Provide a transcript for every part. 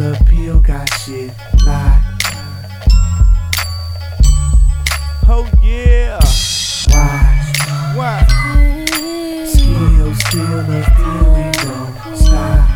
still appeal, got shit locked. Oh yeah. Why? Still appeal, we don't stop.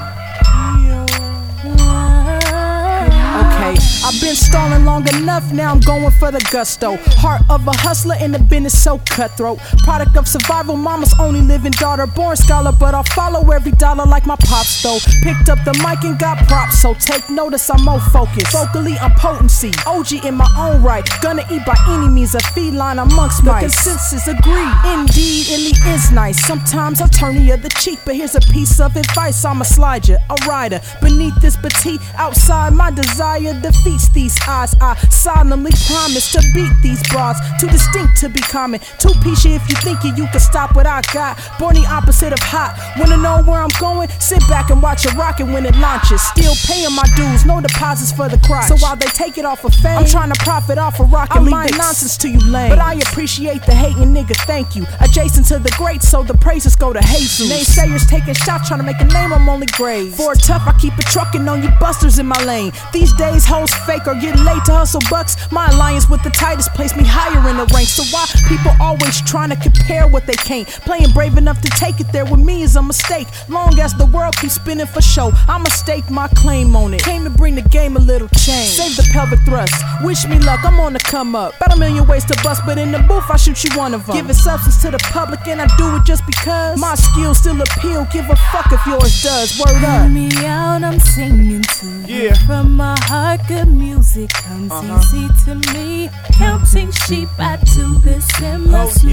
Okay, I've been stalling long enough, now I'm going for the gusto. Heart of a hustler in the business so cutthroat. Product of survival, mama's only living daughter. Born scholar, but I'll follow every dollar like my pops though. Picked up the mic and got props, so take notice, I'm more focused. Vocally, I'm potency, OG in my own right. Gonna eat by any means, a feline amongst my consensus agree. Indeed, elite is nice. Sometimes I turn the other cheek, but here's a piece of advice. I'm a slide ya, a rider. Beneath this petite, outside my desire defeats these odds. I solemnly promise to beat these broads. Too distinct to be common, too peachy if you think you can stop what I got. Born the opposite of hot. Wanna know where I'm going? Sit back and watch it rocket when it launches. Still paying my dues, no deposits for the crotch. So while they take it off of fame, I'm trying to profit off of rocket. I'll leave the nonsense to you lame, but I appreciate the hating nigga, thank you. Adjacent to the greats, so the praises go to Jesus. Naysayers taking shots, trying to make a name, I'm only grave. For tough, I keep it trucking on you busters in my lane. These days, hoes fake or get late to hustle bucks. My alliance with the tightest place me higher in the ranks. So why people always trying to compare what they can't? Playing brave enough to take it there with me is a mistake. Long as the world keeps spinning for show, I'ma stake my claim on it. Came to bring the game a little change. Save the pelvic thrust, wish me luck, I'm on the come up. Got a million ways to bust, but in the booth I shoot you one of them. Giving substance to the public and I do it just because my skills still appeal. Give a fuck if yours does. Word up. Hear me out, I'm singing to you. From my heart, good music comes easy to me. Counting sheep, I do this in my sleep.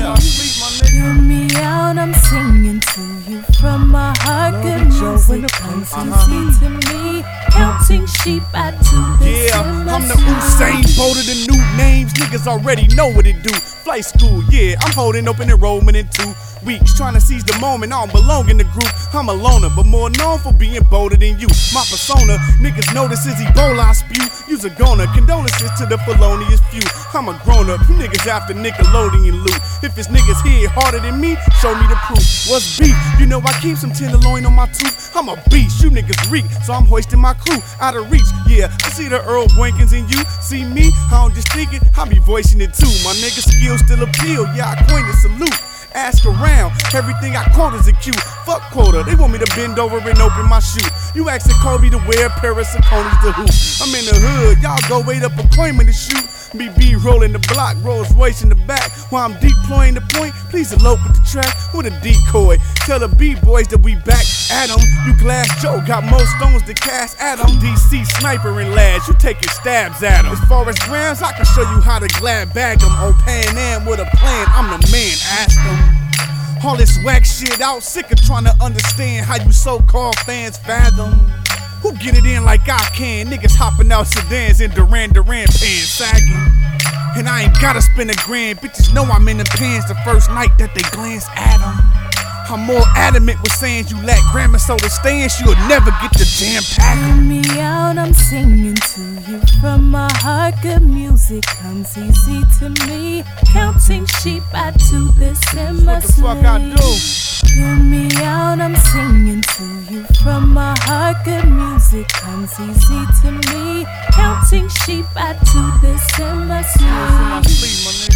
Hear me out, I'm singing to you. From my heart, good music comes easy to me. Counting sheep, I do this in my I'm the Usain Bolt of the new names. Niggas already know what it do. Flight school, I'm holding open enrollment in 2 weeks. Trying to seize the moment, I don't belong in the group. I'm a loner, but more known for being bolder than you. My persona, niggas know this is Ebola I spew. You's a goner, condolences to the felonious few. I'm a grown up, niggas after Nickelodeon loot. If it's niggas here harder than me, show me the proof. What's beef? You know I keep some tenderloin on my tooth. I'm a beast, you niggas reek, so I'm hoisting my crew out of reach. I see the Earl Boykins in you. See me? I don't just think it, I be voicing it too. My nigga skills still appeal, I coined a salute. Ask around, everything I quote is a cue. Fuck quota, they want me to bend over and open my shoe. You asking Kobe to wear a pair of Saucony's to hoop. I'm in the hood, y'all go wait up a claiming to shoot. BB rolling the block, Rolls Royce in the back. While I'm deploying the point, please elope with the track with a decoy. Tell the B-boys that we back at 'em. You Glass Joe got more stones to cast at 'em. DC sniper and lads, you taking stabs at 'em. As far as grams, I can show you how to glad bag 'em. On Pan Am with a plan, I'm the man, ask 'em. All this whack shit out, sick of trying to understand how you so-called fans fathom. Who get it in like I can? Niggas hopping out sedans in Duran Duran pants sagging. And I ain't gotta spend $1,000. Bitches know I'm in the pants the first night that they glance at 'em. I'm more adamant with saying you lack grammar, so the stance you'll never get the jam pack. Hear me out, I'm singing to you. From my heart, good music comes easy to me. Counting sheep, I do this in my sleep. What the fuck I do? Hear me out, I'm singing to you. From my heart, good music comes easy to me. Counting sheep, I do this in my sleep.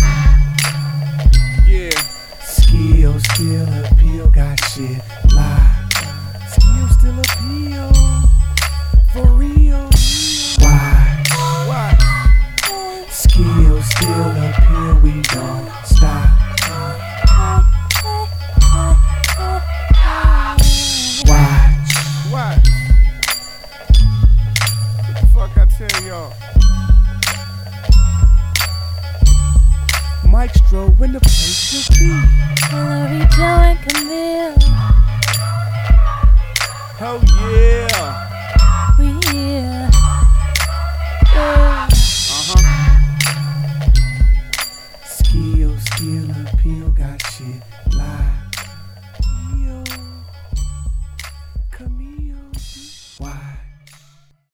Skills still appeal, got shit locked. Skills still appeal, for real. Why? Skills still appeal, we don't stop. Why? What the fuck I tell y'all? Maestro in the place to be. Hillary, Joe, and Camille. Oh yeah.